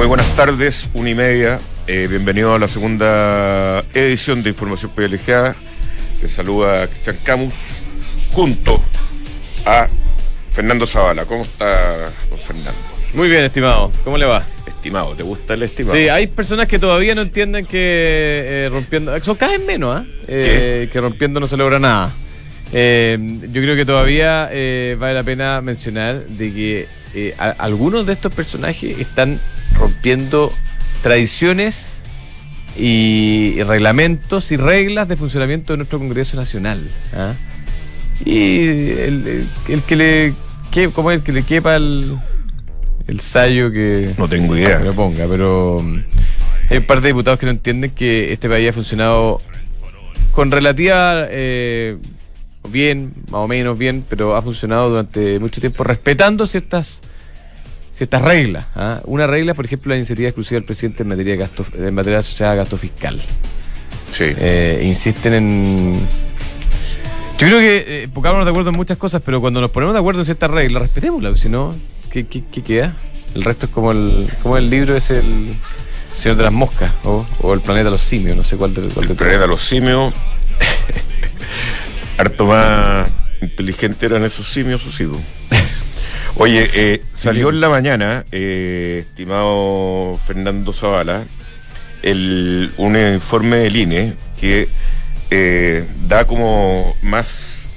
buenas tardes, 1:30. Bienvenido a la segunda edición de Información Privilegiada. Te saluda Cristian Camus junto a Fernando Zavala. ¿Cómo está, don Fernando? Muy bien, estimado. ¿Cómo le va? Estimado, ¿te gusta el estimado? Sí, hay personas que todavía no entienden que rompiendo... Son cada vez menos, que rompiendo no se logra nada. Yo creo que todavía vale la pena mencionar de que algunos de estos personajes están rompiendo tradiciones y reglamentos y reglas de funcionamiento de nuestro Congreso Nacional. Y el que le quepa el sayo que... No tengo idea. Que lo ponga, pero hay un par de diputados que no entienden que este país ha funcionado con relativa... bien, más o menos bien, pero ha funcionado durante mucho tiempo respetando ciertas reglas. Una regla, por ejemplo, la iniciativa exclusiva del presidente en materia de gasto, en materia asociada a gasto fiscal. Sí. Insisten en... Yo creo que pongámonos de acuerdo en muchas cosas, pero cuando nos ponemos de acuerdo en ciertas reglas, respetémoslas, si no, ¿qué queda? El resto es como el libro es el Señor de las Moscas o el Planeta de los Simios, no sé cuál de El Planeta de los Simios. Harto más inteligente eran esos simios, o sí. Oye, salió en la mañana, estimado Fernando Zavala, un informe del INE que da como más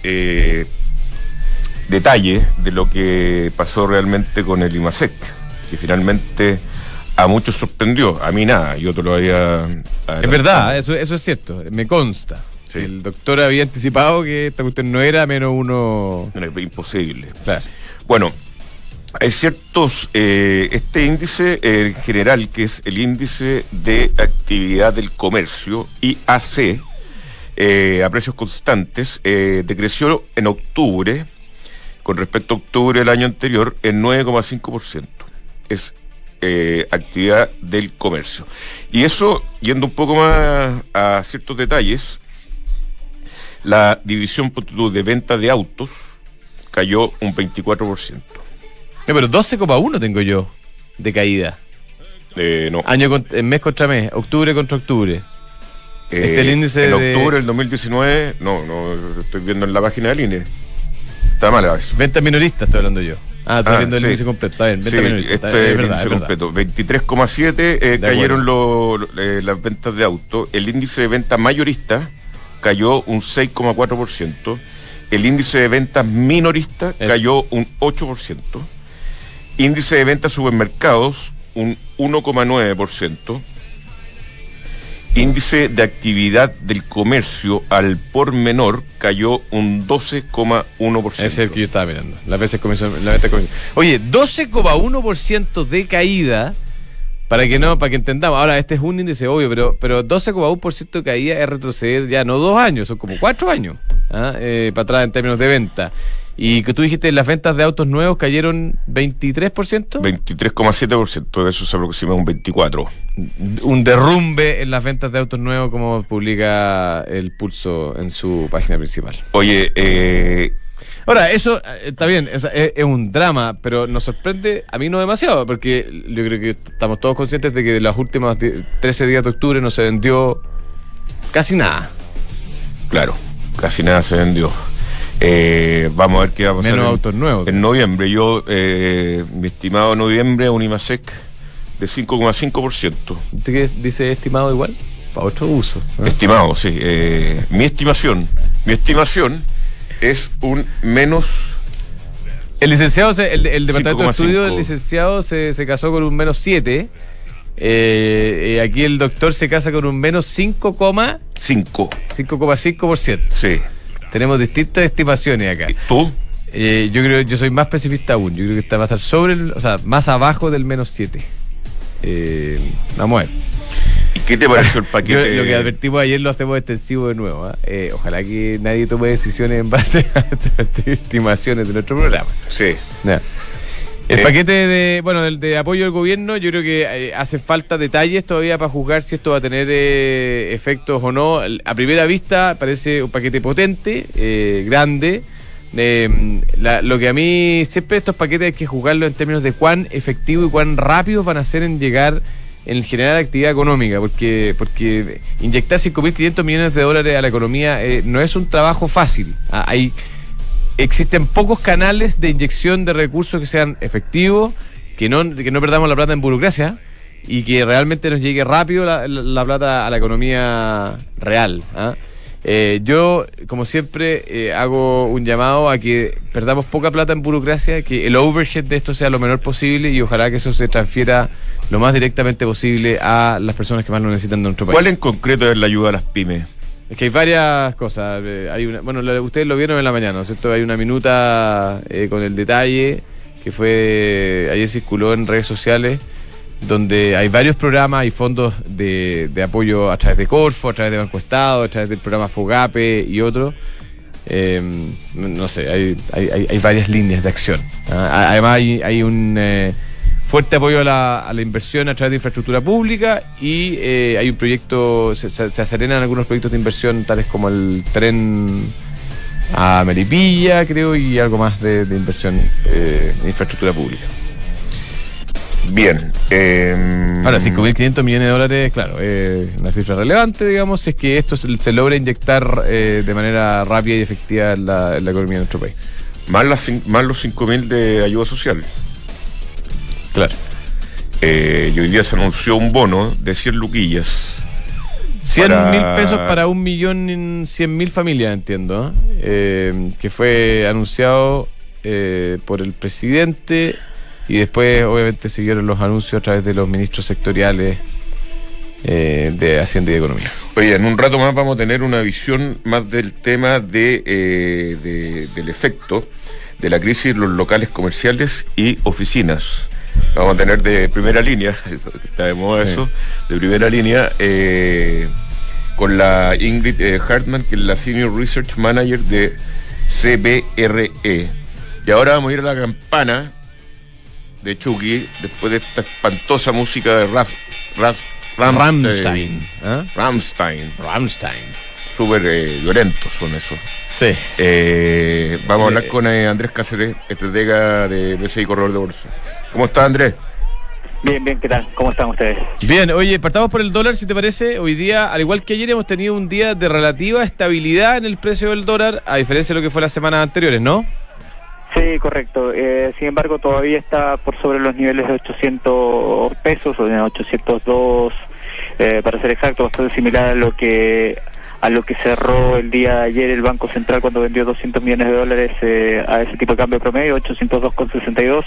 detalle de lo que pasó realmente con el IMASEC, que finalmente a muchos sorprendió, a mí nada, yo te lo había adelantado. Es verdad, eso es cierto, me consta. Sí. El doctor había anticipado que esta cuestión no era menos uno... No, es imposible. Claro. Bueno, hay ciertos... este índice general, que es el índice de actividad del comercio, IAC, a precios constantes, decreció en octubre, con respecto a octubre del año anterior, en 9,5%. Es actividad del comercio. Y eso, yendo un poco más a ciertos detalles... La división de venta de autos cayó un 24%. Pero 12,1 tengo yo de caída. No. Mes contra mes, octubre contra octubre. El índice en octubre del 2019, no, estoy viendo en la página del INE. Está mal eso. Ventas minoristas estoy hablando yo. Estoy viendo el índice completo. Está bien, ventas minoristas. Este es el índice completo. 23,7 cayeron las ventas de autos. El índice de ventas mayorista cayó un 6,4%. El índice de ventas minorista cayó un 8%. Índice de ventas supermercados, un 1,9%. Índice de actividad del comercio al por menor cayó un 12,1%. Ese es el que yo estaba mirando. La venta de comercio. Oye, 12,1% de caída. Para que entendamos, ahora este es un índice obvio, pero 12,1% de caída es retroceder ya no 2 años, son como 4 años para atrás en términos de venta. Y que tú dijiste, las ventas de autos nuevos cayeron 23%. 23,7%, de eso se aproxima un 24%. Un derrumbe en las ventas de autos nuevos, como publica el Pulso en su página principal. Oye, ahora, eso está bien, es un drama, pero nos sorprende, a mí no demasiado, porque yo creo que estamos todos conscientes de que de los últimos 13 días de octubre no se vendió casi nada. Claro, casi nada se vendió. Vamos a ver qué va a pasar. Menos autos nuevos. En noviembre, mi estimado noviembre, un IMASEC de 5,5%. ¿Usted dice estimado igual? Para otro uso. Estimado, sí. Mi estimación es un menos... El licenciado, el departamento de estudio del licenciado se casó con un menos 7. Aquí el doctor se casa con un menos 5,5%. Sí. Tenemos distintas estimaciones acá. ¿Tú? Yo soy más pesimista aún. Yo creo que va a estar más abajo del menos 7. Vamos a ver. ¿Y qué te pareció el paquete? Lo que advertimos ayer lo hacemos extensivo de nuevo. Ojalá que nadie tome decisiones en base a estas estimaciones de nuestro programa. Sí. El paquete de apoyo del gobierno, yo creo que hace falta detalles todavía para juzgar si esto va a tener efectos o no. A primera vista parece un paquete potente, grande, Lo que a mí siempre estos paquetes hay que jugarlo en términos de cuán efectivo y cuán rápidos van a ser en llegar en generar actividad económica, porque inyectar 5.500 millones de dólares a la economía no es un trabajo fácil. Existen pocos canales de inyección de recursos que sean efectivos, que no perdamos la plata en burocracia y que realmente nos llegue rápido la plata a la economía real. Yo, como siempre, hago un llamado a que perdamos poca plata en burocracia, que el overhead de esto sea lo menor posible y ojalá que eso se transfiera lo más directamente posible a las personas que más lo necesitan de nuestro país. ¿Cuál en concreto es la ayuda a las pymes? Es que hay varias cosas. Ustedes lo vieron en la mañana, ¿no es cierto? Hay una minuta con el detalle que ayer circuló en redes sociales, donde hay varios programas y fondos de apoyo a través de Corfo, a través de Banco Estado, a través del programa FOGAPE y otros. No sé, hay varias líneas de acción. Además hay un fuerte apoyo a la inversión a través de infraestructura pública y hay un proyecto, se aserenan algunos proyectos de inversión tales como el tren a Melipilla, creo, y algo más de inversión en infraestructura pública. Bien. Ahora, 5.500 millones de dólares, claro, una cifra relevante, digamos, es que esto se logra inyectar de manera rápida y efectiva en la economía de nuestro país. Más los 5.000 de ayuda social. Claro. Y hoy día se anunció un bono de 100 luquillas. 100.000 pesos para 1.100.000 familias, entiendo, que fue anunciado por el presidente. Y después, obviamente, siguieron los anuncios a través de los ministros sectoriales de Hacienda y Economía. Oye, en un rato más vamos a tener una visión más del tema del efecto de la crisis en los locales comerciales y oficinas. Vamos a tener de primera línea, está de moda eso, de primera línea, con la Ingrid Hartman, que es la Senior Research Manager de CBRE. Y ahora vamos a ir a la campana de Chucky, después de esta espantosa música de Rammstein. Rammstein. Súper violentos son esos. Sí. Vamos a hablar con Andrés Cáceres, estratega de BCI Corredor de Bolsa. ¿Cómo está, Andrés? Bien, ¿qué tal? ¿Cómo están ustedes? Bien, oye, partamos por el dólar, si te parece. Hoy día, al igual que ayer, hemos tenido un día de relativa estabilidad en el precio del dólar, a diferencia de lo que fue las semanas anteriores, ¿no? Sí, correcto. Sin embargo, todavía está por sobre los niveles de 800 pesos, o de 802, para ser exacto, bastante similar a lo que cerró el día de ayer el Banco Central cuando vendió 200 millones de dólares a ese tipo de cambio promedio, 802,62,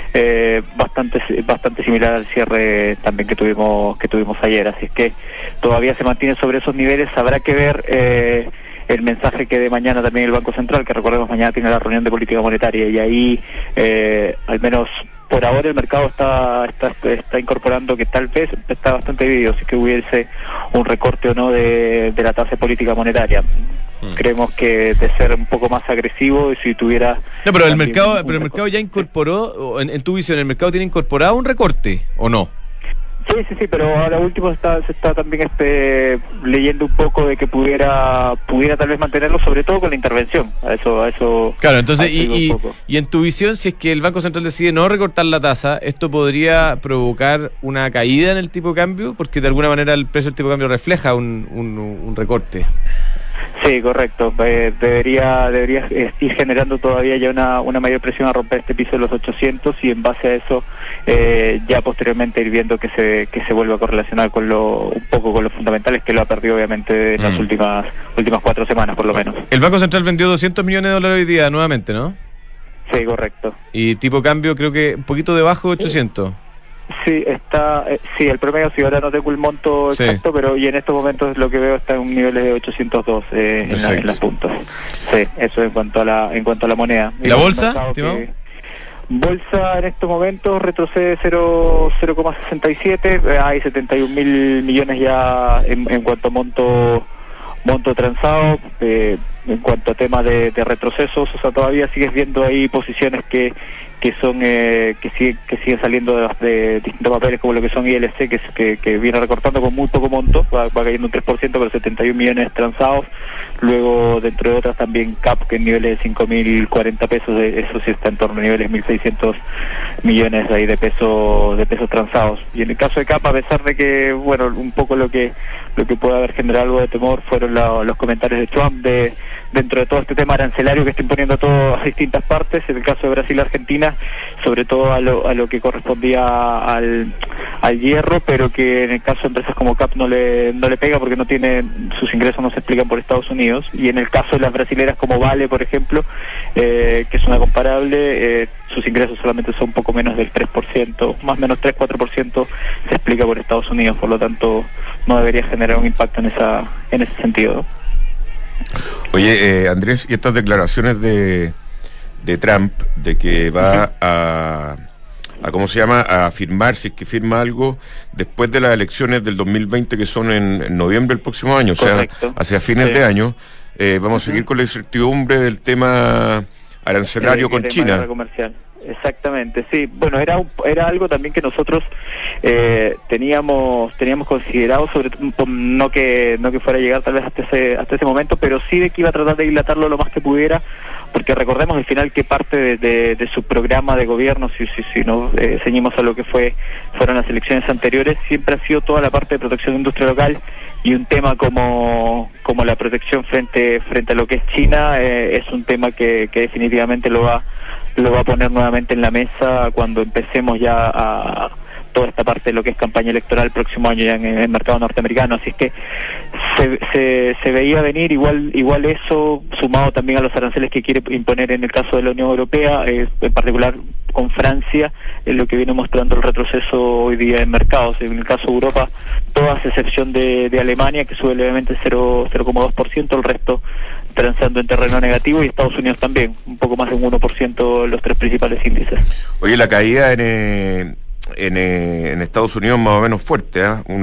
bastante similar al cierre también que tuvimos ayer. Así es que todavía se mantiene sobre esos niveles. Habrá que ver el mensaje que de mañana también el Banco Central, que recordemos mañana tiene la reunión de política monetaria, y ahí al menos por ahora el mercado está incorporando que tal vez está bastante dividido si que hubiese un recorte o no de la tasa de política monetaria. Creemos que de ser un poco más agresivo, y si tuviera... No, pero el mercado ya incorporó, en tu visión, ¿el mercado tiene incorporado un recorte o no? Sí, pero ahora último se está también leyendo un poco de que pudiera tal vez mantenerlo, sobre todo con la intervención. A eso. Claro, entonces, y en tu visión, si es que el Banco Central decide no recortar la tasa, ¿esto podría provocar una caída en el tipo de cambio? Porque de alguna manera el precio del tipo de cambio refleja un recorte. Sí, correcto. Debería ir generando todavía ya una mayor presión a romper este piso de los 800, y en base a eso ya posteriormente ir viendo que se vuelva a correlacionar un poco con los fundamentales, que lo ha perdido obviamente en las últimas 4 semanas por lo menos. El Banco Central vendió 200 millones de dólares hoy día nuevamente, ¿no? Sí, correcto. Y tipo cambio creo que un poquito debajo de 800. Sí, el promedio, sí, ahora no tengo el monto exacto, pero y en estos momentos lo que veo está en un nivel de 802 en las puntas. Sí, eso en cuanto a la moneda. ¿Y la bolsa? Bolsa en estos momentos retrocede 0,67, hay 71.000 millones ya en cuanto a monto transado. En cuanto a tema de retrocesos, o sea, todavía sigues viendo ahí posiciones que que son que siguen saliendo de distintos papeles, como lo que son ILC, que viene recortando con muy poco monto, va cayendo un 3%, pero 71 millones transados. Luego, dentro de otras, también CAP, que en niveles de 5.040 pesos, eso sí está en torno a niveles 1.600 millones ahí de pesos transados. Y en el caso de CAP, a pesar de que, bueno, un poco lo que puede haber generado algo de temor fueron los comentarios de Trump dentro de todo este tema arancelario que está imponiendo a todas distintas partes. En el caso de Brasil y Argentina, sobre todo a lo que correspondía al hierro, pero que en el caso de empresas como CAP no le pega porque sus ingresos no se explican por Estados Unidos. Y en el caso de las brasileras como Vale, por ejemplo, que es una comparable, sus ingresos solamente son un poco menos del 3%, más o menos 3-4% se explica por Estados Unidos, por lo tanto no debería generar un impacto en ese sentido. Oye, Andrés, y estas declaraciones de Trump de que va a ¿cómo se llama?, a firmar, si es que firma algo, después de las elecciones del 2020, que son en noviembre del próximo año, correcto, o sea, hacia fines de año, vamos a seguir con la incertidumbre del tema arancelario con China. Comercial. Exactamente, sí. Bueno, era algo también que nosotros teníamos considerado, no que fuera a llegar tal vez hasta ese momento, pero sí de que iba a tratar de dilatarlo lo más que pudiera, porque recordemos al final que parte de su programa de gobierno, si nos ceñimos a lo que fueron las elecciones anteriores, siempre ha sido toda la parte de protección de industria local, y un tema como la protección frente a lo que es China es un tema que definitivamente lo va a poner nuevamente en la mesa cuando empecemos ya a toda esta parte de lo que es campaña electoral el próximo año ya en el mercado norteamericano. Así es que se veía venir igual eso, sumado también a los aranceles que quiere imponer en el caso de la Unión Europea, en particular con Francia, es lo que viene mostrando el retroceso hoy día en mercados. En el caso de Europa, todas excepción de Alemania, que sube levemente 0,2%, el resto transando en terreno negativo, y Estados Unidos también, un poco más de un 1% los tres principales índices. Oye, la caída en Estados Unidos más o menos fuerte,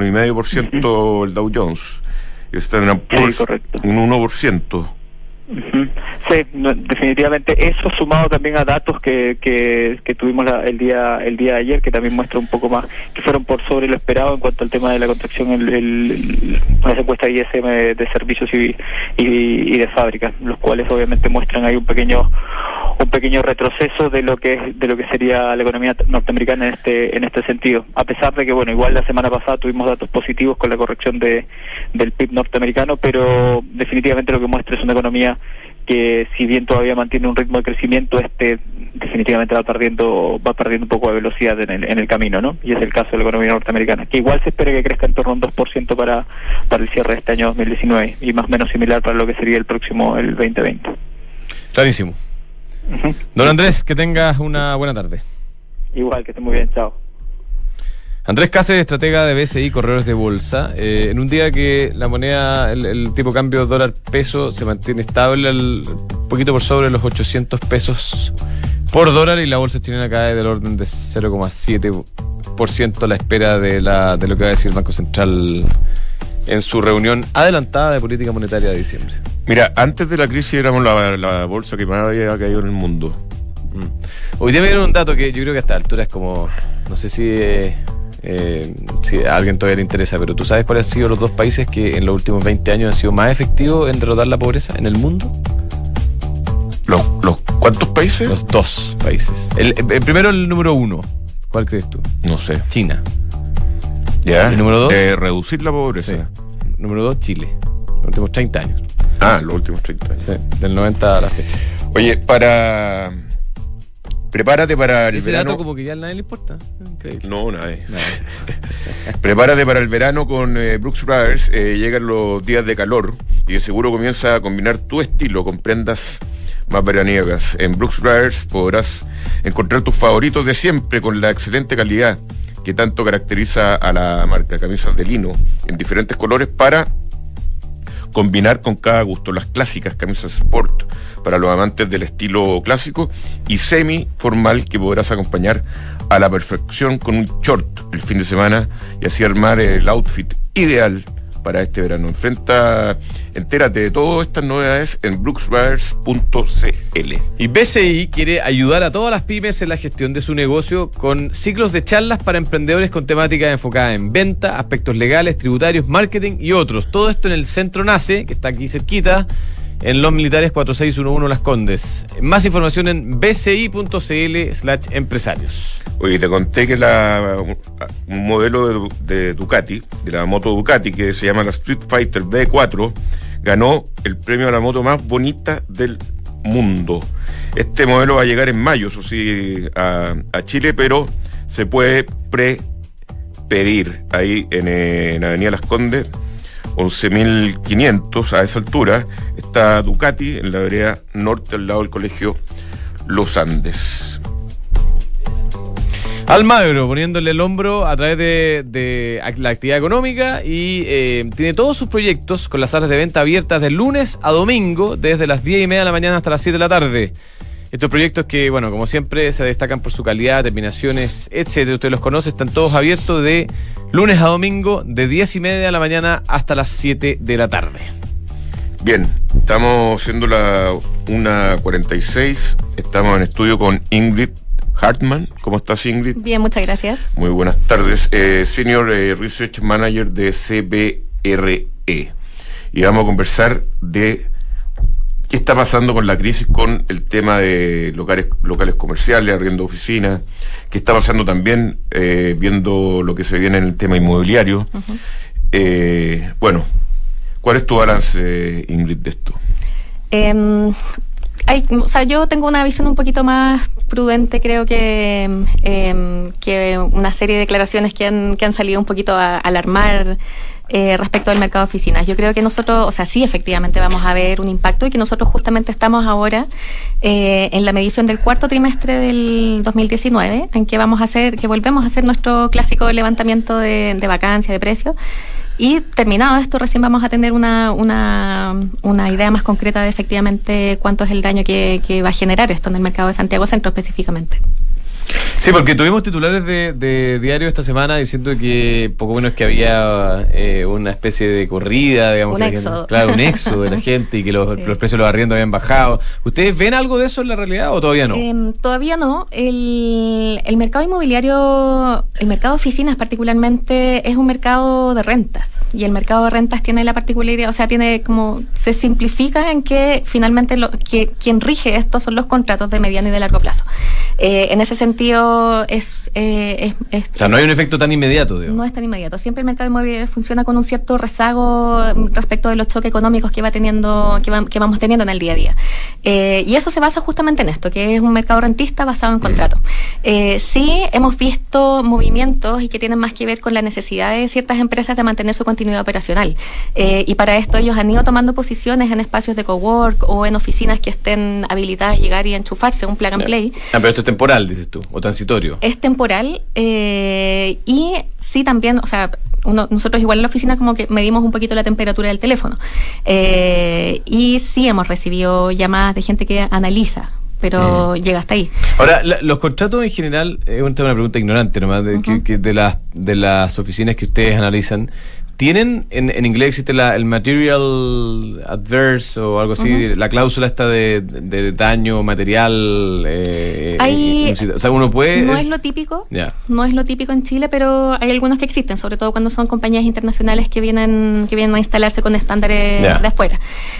1,5% el Dow Jones, y Standard & Poor's un 1%. Uh-huh. Sí, definitivamente eso, sumado también a datos que tuvimos el día de ayer, que también muestra un poco más, que fueron por sobre lo esperado en cuanto al tema de la contracción las encuestas ISM de servicios y de fábricas, los cuales obviamente muestran ahí un pequeño retroceso de lo que sería la economía norteamericana en este sentido, a pesar de que, bueno, igual la semana pasada tuvimos datos positivos con la corrección del PIB norteamericano, pero definitivamente lo que muestra es una economía que, si bien todavía mantiene un ritmo de crecimiento, definitivamente va perdiendo un poco de velocidad en el camino, ¿no? Y es el caso de la economía norteamericana, que igual se espera que crezca en torno a un 2% para el cierre de este año 2019, y más o menos similar para lo que sería el 2020. Clarísimo. Uh-huh. Don Andrés, que tengas una buena tarde. Igual, que esté muy bien, chao. Andrés Cáceres, estratega de BCI Corredores de Bolsa. En un día que la moneda, el tipo de cambio dólar-peso se mantiene estable, un poquito por sobre los 800 pesos por dólar, y la bolsa chilena cae del orden de 0,7% a la espera de lo que va a decir el Banco Central en su reunión adelantada de política monetaria de diciembre. Mira, antes de la crisis éramos la bolsa que más había caído en el mundo. Hoy día me dieron un dato que yo creo que a esta altura es como, no sé si a alguien todavía le interesa, pero ¿tú sabes cuáles han sido los dos países que en los últimos 20 años han sido más efectivos en derrotar la pobreza en el mundo? ¿Los cuántos países? Los dos países. El primero, el número 1. ¿Cuál crees tú? No sé. China. ¿Ya? ¿El número 2? De reducir la pobreza. Sí. Número 2, Chile. Los últimos 30 años. Los últimos 30 años. Sí, del 90 a la fecha. Oye, prepárate para el ese verano. Dato como que ya a nadie le importa. Increíble. No, nadie. Prepárate para el verano con Brooks Brothers. Llegan los días de calor y de seguro comienza a combinar tu estilo con prendas más veraniegas. En Brooks Brothers podrás encontrar tus favoritos de siempre con la excelente calidad que tanto caracteriza a la marca. Camisas de lino en diferentes colores para combinar con cada gusto. Las clásicas camisas sport para los amantes del estilo clásico, y semi formal que podrás acompañar a la perfección con un short el fin de semana y así armar el outfit ideal para este verano. Entérate de todas estas novedades en brooksbrothers.cl. Y BCI quiere ayudar a todas las pymes en la gestión de su negocio con ciclos de charlas para emprendedores con temáticas enfocadas en venta, aspectos legales, tributarios, marketing y otros. Todo esto en el Centro NACE, que está aquí cerquita, en Los Militares 4611 Las Condes. Más información en bci.cl/empresarios. Oye, te conté que un modelo de Ducati, de la moto Ducati, que se llama la Street Fighter V4, ganó el premio a la moto más bonita del mundo. Este modelo va a llegar en mayo, eso sí, a Chile, pero se puede pedir ahí en Avenida Las Condes, 11.500. A esa altura está Ducati en la vereda norte, al lado del colegio Los Andes. Almagro poniéndole el hombro a través de la actividad económica y tiene todos sus proyectos con las salas de venta abiertas de lunes a domingo desde las 10:30 de la mañana hasta las 7 de la tarde. Estos proyectos que, bueno, como siempre, se destacan por su calidad, terminaciones, etcétera. Usted los conoce, están todos abiertos de lunes a domingo, de 10:30 de la mañana hasta las 7 de la tarde. Bien, estamos haciendo la 1:46. Estamos en estudio con Ingrid Hartmann. ¿Cómo estás, Ingrid? Bien, muchas gracias. Muy buenas tardes. Senior Research Manager de CBRE. Y vamos a conversar de qué está pasando con la crisis, con el tema de locales comerciales, arriendo de oficinas, qué está pasando también viendo lo que se viene en el tema inmobiliario. Uh-huh. Bueno, ¿cuál es tu balance, Ingrid, de esto? Yo tengo una visión un poquito más prudente, creo que una serie de declaraciones que han salido un poquito a alarmar respecto al mercado de oficinas. Yo creo que nosotros, sí, efectivamente vamos a ver un impacto y que nosotros justamente estamos ahora en la medición del cuarto trimestre del 2019, en que volvemos a hacer nuestro clásico levantamiento de vacancia, de precios. Y terminado esto, recién vamos a tener una idea más concreta de efectivamente cuánto es el daño que va a generar esto en el mercado de Santiago Centro específicamente. Sí, porque tuvimos titulares de diario esta semana diciendo que poco menos que había una especie de corrida, digamos. Un éxodo. Un éxodo de la gente y que los precios de los arriendos habían bajado. ¿Ustedes ven algo de eso en la realidad o todavía no? Todavía no. El mercado inmobiliario, el mercado de oficinas particularmente, es un mercado de rentas. Y el mercado de rentas tiene la particularidad, se simplifica en que finalmente quien rige esto son los contratos de mediano y de largo plazo. En ese sentido no hay un efecto tan inmediato, digamos. No es tan inmediato. Siempre el mercado inmobiliario funciona con un cierto rezago respecto de los choques económicos que vamos teniendo en el día a día. Y eso se basa justamente en esto, que es un mercado rentista basado en contratos. Sí hemos visto movimientos y que tienen más que ver con la necesidad de ciertas empresas de mantener su continuidad operacional. Y para esto ellos han ido tomando posiciones en espacios de cowork o en oficinas que estén habilitadas a llegar y enchufarse, un plug and play. Pero esto es temporal, dices tú, o transitorio. Es temporal y sí también, nosotros igual en la oficina como que medimos un poquito la temperatura del teléfono y sí hemos recibido llamadas de gente que analiza, pero llega hasta ahí. Ahora, los contratos en general, es una pregunta ignorante nomás, de las oficinas que ustedes analizan, ¿tienen, en inglés existe el material adverse o algo así, la cláusula esta de daño material? Uno puede... No es lo típico, no es lo típico en Chile, pero hay algunos que existen, sobre todo cuando son compañías internacionales que vienen a instalarse con estándares de afuera.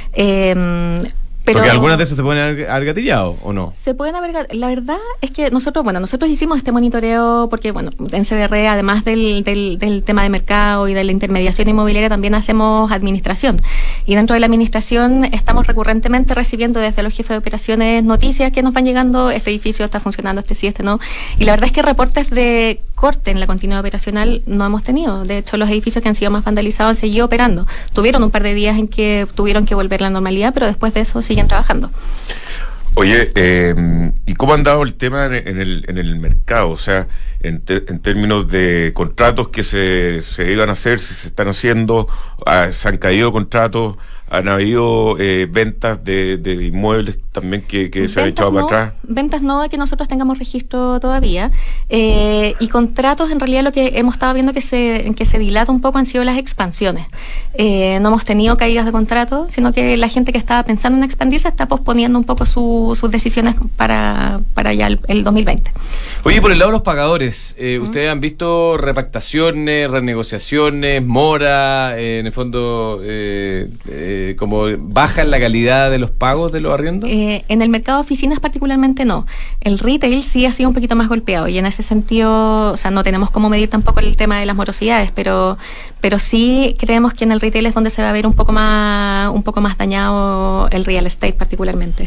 Porque algunas de esas se pueden haber gatillado, ¿o no? Se pueden haber. La verdad es que nosotros hicimos este monitoreo porque, en CBRE, además del tema de mercado y de la intermediación inmobiliaria, también hacemos administración. Y dentro de la administración estamos recurrentemente recibiendo desde los jefes de operaciones noticias que nos van llegando: este edificio está funcionando, este sí, este no. Y la verdad es que reportes de corte en la continuidad operacional no hemos tenido. De hecho, los edificios que han sido más vandalizados han seguido operando. Tuvieron un par de días en que tuvieron que volver a la normalidad, pero después de eso siguen trabajando. Oye, ¿y cómo han dado el tema en el mercado? En términos de contratos que se iban a hacer, si se están haciendo, se han caído contratos, han habido ventas de inmuebles también que se han echado para atrás. Ventas no de que nosotros tengamos registro todavía, y contratos, en realidad lo que hemos estado viendo que se dilata un poco han sido las expansiones. No hemos tenido caídas de contrato, sino que la gente que estaba pensando en expandirse está posponiendo un poco sus decisiones para ya el 2020. Oye, por el lado de los pagadores, ¿ustedes han visto repactaciones, renegociaciones, mora, en el fondo, como baja la calidad de los pagos de los arriendos? En el mercado de oficinas particularmente no. El retail sí ha sido un poquito más golpeado, y en ese sentido, o sea, no tenemos cómo medir tampoco el tema de las morosidades, pero sí creemos que en el retail es donde se va a ver un poco más dañado el real estate particularmente.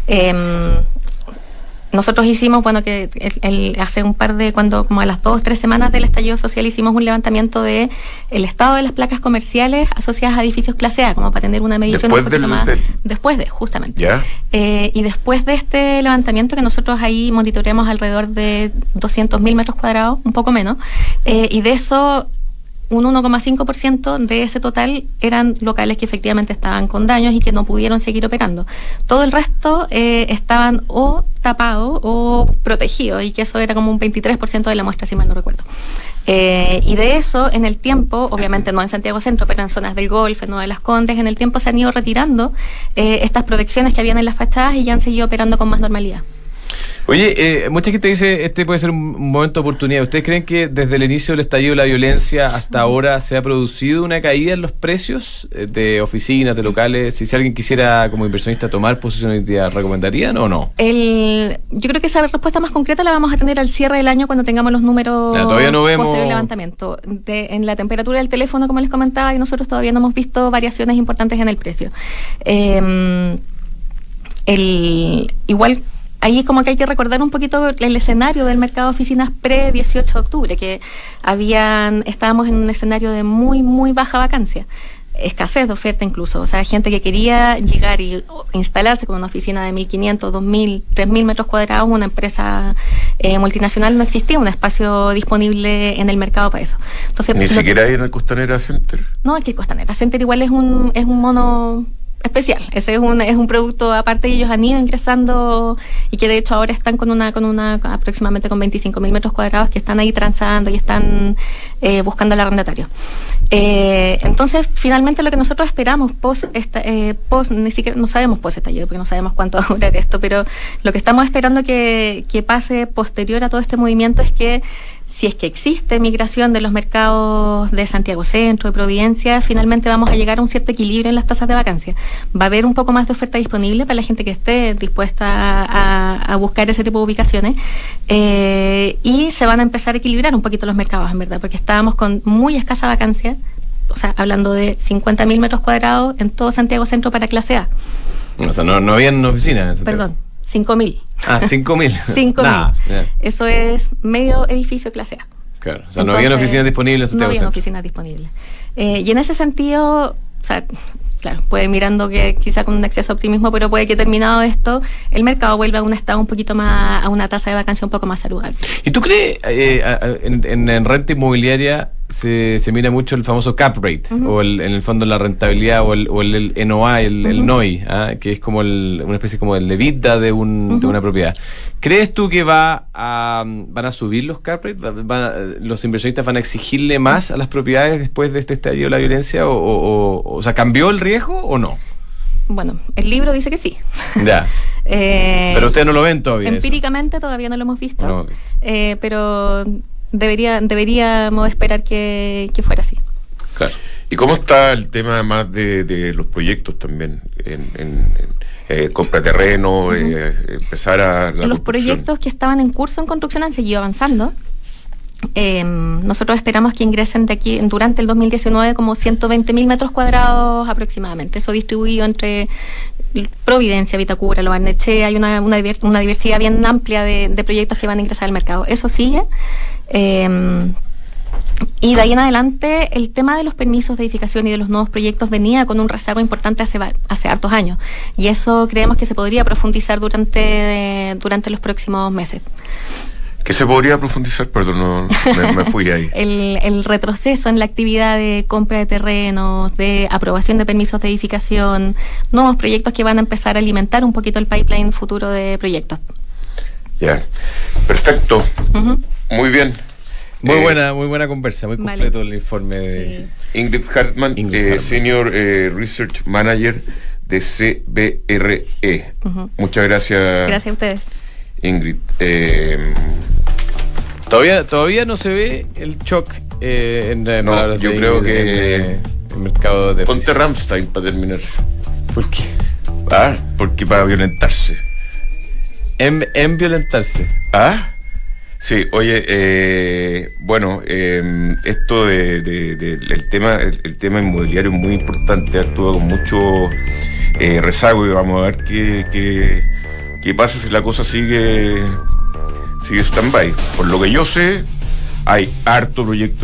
Nosotros hicimos, que hace como a las 2-3 semanas del estallido social, hicimos un levantamiento de el estado de las placas comerciales asociadas a edificios clase A, como para tener una medición un poquito más. Después de, justamente. ¿Ya? Y después de este levantamiento, que nosotros ahí monitoreamos alrededor de 200.000 metros cuadrados, un poco menos, y de eso, un 1,5% de ese total eran locales que efectivamente estaban con daños y que no pudieron seguir operando. Todo el resto estaban o tapados o protegidos, y que eso era como un 23% de la muestra, si mal no recuerdo. Y de eso, en el tiempo, obviamente no en Santiago Centro, pero en zonas del Golf, en Nueva de las Condes, en el tiempo se han ido retirando estas protecciones que habían en las fachadas y ya han seguido operando con más normalidad. Oye, mucha gente dice este puede ser un momento de oportunidad. ¿Ustedes creen que desde el inicio del estallido de la violencia hasta ahora se ha producido una caída en los precios de oficinas, de locales? Si alguien quisiera como inversionista tomar posición hoy día, ¿recomendarían o no? Yo creo que esa respuesta más concreta la vamos a tener al cierre del año, cuando tengamos los números. Todavía no vemos posterior al levantamiento. En la temperatura del teléfono, como les comentaba, y nosotros todavía no hemos visto variaciones importantes en el precio. Igual, ahí como que hay que recordar un poquito el escenario del mercado de oficinas pre-18 de octubre, que estábamos en un escenario de muy, muy baja vacancia, escasez de oferta incluso, o sea, gente que quería llegar y instalarse con una oficina de 1.500, 2.000, 3.000 metros cuadrados, una empresa multinacional, no existía un espacio disponible en el mercado para eso. Entonces, ni siquiera hay en el Costanera Center. No, es que el Costanera Center igual es un mono especial. Ese es un producto aparte, y ellos han ido ingresando, y que de hecho ahora están con una aproximadamente con 25.000 metros cuadrados, que están ahí transando y están buscando el arrendatario. Entonces, finalmente lo que nosotros esperamos ni siquiera no sabemos post estallido, porque no sabemos cuánto va a durar esto, pero lo que estamos esperando que pase posterior a todo este movimiento es que, si es que existe migración de los mercados de Santiago Centro, de Providencia, finalmente vamos a llegar a un cierto equilibrio en las tasas de vacancia. Va a haber un poco más de oferta disponible para la gente que esté dispuesta a buscar ese tipo de ubicaciones, y se van a empezar a equilibrar un poquito los mercados, en verdad, porque estábamos con muy escasa vacancia, o sea, hablando de 50.000 metros cuadrados en todo Santiago Centro para clase A. O sea, no habían oficinas. Perdón. 5.000. 5.000. 5.000. Eso es medio edificio clase A. Claro, o sea, no habían oficinas disponibles en Santiago Centro. No habían oficinas disponibles. Y en ese sentido, o sea, claro, puede mirando que quizá con un exceso de optimismo, pero puede que terminado esto, el mercado vuelva a un estado un poquito más, a una tasa de vacancia un poco más saludable. ¿Y tú crees, en renta inmobiliaria se mira mucho el famoso cap rate, o en el fondo la rentabilidad, o el NOI, el NOI, que es como una especie como el EBITDA de una propiedad? ¿Crees tú que van a subir los cap rates? ¿Los inversionistas van a exigirle más a las propiedades después de este estallido de la violencia? ¿O sea, cambió el riesgo o no? Bueno, el libro dice que sí. Ya. Pero ustedes no lo ven todavía. Empíricamente eso todavía no lo hemos visto. No. Pero deberíamos esperar que fuera así. Claro. ¿Y cómo está el tema más de los proyectos también? Compra terreno, empezar a la los proyectos que estaban en curso en construcción han seguido avanzando. Nosotros esperamos que ingresen de aquí durante el 2019 como 120.000 metros cuadrados aproximadamente. Eso distribuido entre Providencia, Vitacura, Lo Barnechea. Hay una diversidad bien amplia de proyectos que van a ingresar al mercado. Eso sigue. Y de ahí en adelante, el tema de los permisos de edificación y de los nuevos proyectos venía con un rezago importante hace hartos años. Y eso creemos que se podría profundizar durante los próximos meses. ¿Qué se podría profundizar? Perdón, me fui ahí. El retroceso en la actividad de compra de terrenos, de aprobación de permisos de edificación, nuevos proyectos que van a empezar a alimentar un poquito el pipeline futuro de proyectos. Ya, perfecto. Muy bien. Muy buena conversa, muy completo el informe de Ingrid Hartmann, Senior Research Manager de CBRE. Muchas gracias. Gracias a ustedes. Ingrid. Todavía no se ve el shock en no, yo creo que el mercado de ponte Rammstein para terminar. ¿Por qué? Porque para violentarse. En violentarse. Sí, oye, esto el tema inmobiliario es muy importante, actúa con mucho rezago y vamos a ver qué pasa si la cosa sigue stand-by. Por lo que yo sé, hay harto proyecto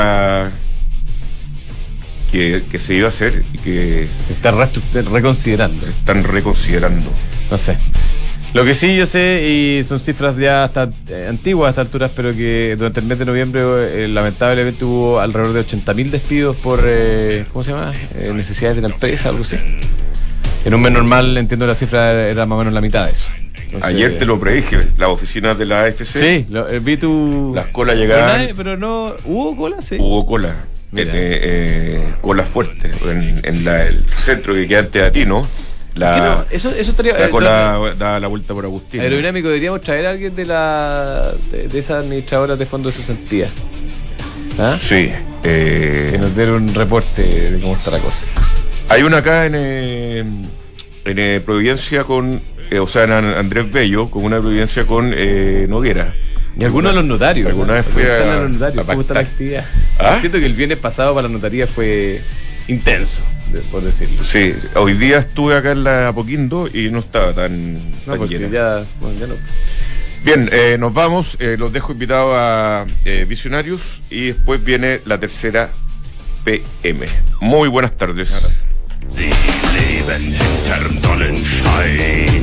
que se iba a hacer y que se está reconsiderando. Se están reconsiderando. No sé. Lo que sí yo sé, y son cifras ya hasta antiguas a estas alturas, pero que durante el mes de noviembre lamentablemente hubo alrededor de 80.000 despidos por, ¿cómo se llama? Necesidades de la empresa, algo así. En un mes normal, entiendo, la cifra era más o menos la mitad de eso. Entonces, ayer te lo predije, las oficinas de la AFC. Sí, vi las colas llegaban. Pero no, ¿hubo cola? Sí. Hubo cola. Cola fuerte. En el centro que queda antes de ti, ¿no? Eso estaría. La cola da la vuelta por Agustín. Aerodinámico, deberíamos traer a alguien de esas administradoras de fondos de cesantía. Sí. Que nos dé un reporte de cómo está la cosa. Hay una acá en Providencia con. En Andrés Bello, con una Providencia con Noguera. Y algunos de los notarios. Alguna vez fui a los notarios. ¿Cómo está la actividad? Entiendo que el viernes pasado para la notaría fue intenso, por decirlo. Sí, hoy día estuve acá en la Apoquindo y no estaba tan porque llena. Ya no. Bien, nos vamos, los dejo invitados a Visionarios y después viene la tercera PM. Muy buenas tardes. Gracias. Sie leben hinterm Sonnenschein,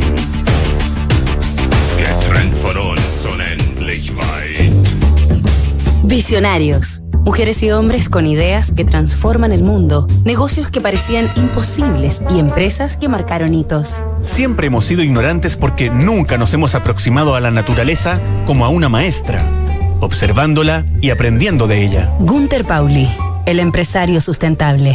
getrennt von uns unendlich weit. Visionarios. Mujeres y hombres con ideas que transforman el mundo, negocios que parecían imposibles y empresas que marcaron hitos. Siempre hemos sido ignorantes porque nunca nos hemos aproximado a la naturaleza como a una maestra, observándola y aprendiendo de ella. Gunther Pauli, el empresario sustentable.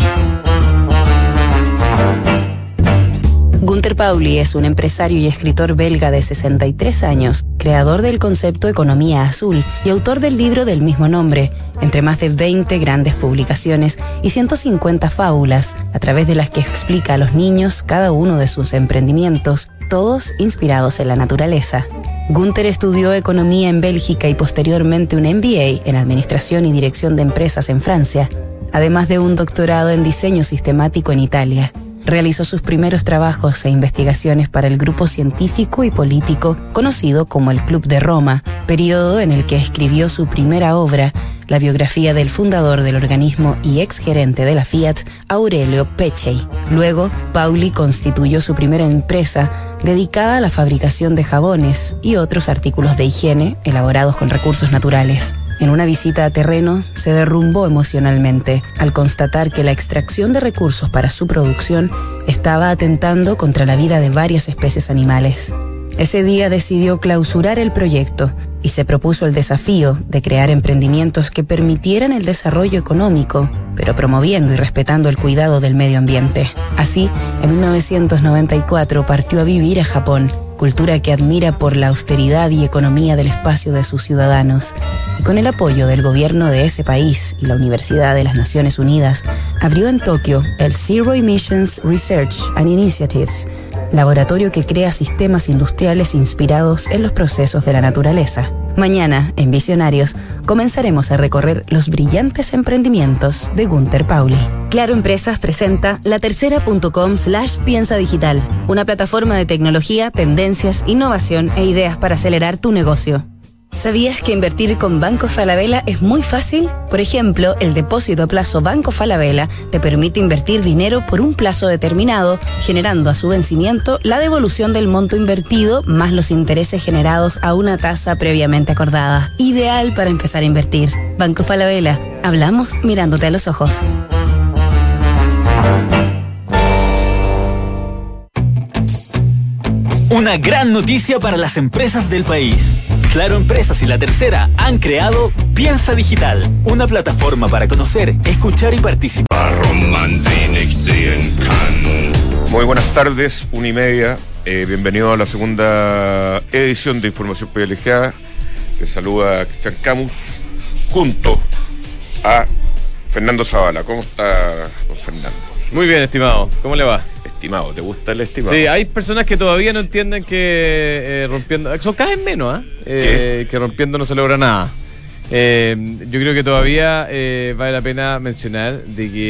Gunther Pauli es un empresario y escritor belga de 63 años, creador del concepto Economía Azul y autor del libro del mismo nombre, entre más de 20 grandes publicaciones y 150 fábulas, a través de las que explica a los niños cada uno de sus emprendimientos, todos inspirados en la naturaleza. Gunther estudió economía en Bélgica y posteriormente un MBA en Administración y Dirección de Empresas en Francia, además de un doctorado en diseño sistemático en Italia. Realizó sus primeros trabajos e investigaciones para el grupo científico y político conocido como el Club de Roma, periodo en el que escribió su primera obra, la biografía del fundador del organismo y exgerente de la Fiat, Aurelio Peccei. Luego, Pauli constituyó su primera empresa dedicada a la fabricación de jabones y otros artículos de higiene elaborados con recursos naturales. En una visita a terreno, se derrumbó emocionalmente al constatar que la extracción de recursos para su producción estaba atentando contra la vida de varias especies animales. Ese día decidió clausurar el proyecto y se propuso el desafío de crear emprendimientos que permitieran el desarrollo económico, pero promoviendo y respetando el cuidado del medio ambiente. Así, en 1994 partió a vivir a Japón, cultura que admira por la austeridad y economía del espacio de sus ciudadanos. Y con el apoyo del gobierno de ese país y la Universidad de las Naciones Unidas, abrió en Tokio el Zero Emissions Research and Initiatives, laboratorio que crea sistemas industriales inspirados en los procesos de la naturaleza. Mañana, en Visionarios, comenzaremos a recorrer los brillantes emprendimientos de Gunther Pauli. Claro Empresas presenta latercera.com/piensa digital, una plataforma de tecnología, tendencias, innovación e ideas para acelerar tu negocio. ¿Sabías que invertir con Banco Falabella es muy fácil? Por ejemplo, el depósito a plazo Banco Falabella te permite invertir dinero por un plazo determinado, generando a su vencimiento la devolución del monto invertido más los intereses generados a una tasa previamente acordada. Ideal para empezar a invertir. Banco Falabella. Hablamos mirándote a los ojos. Una gran noticia para las empresas del país. Claro Empresas y La Tercera han creado Piensa Digital, una plataforma para conocer, escuchar y participar. Warum man sie nicht sehen kann. Muy buenas tardes, 1:30. Bienvenido a la segunda edición de Información Privilegiada. Te saluda Cristian Camus, junto a Fernando Zavala. ¿Cómo está, don Fernando? Muy bien, estimado. ¿Cómo le va? Estimado, ¿te gusta el estimado? Sí, hay personas que todavía no entienden que rompiendo... Son cada vez menos, que rompiendo no se logra nada. Yo creo que todavía vale la pena mencionar de que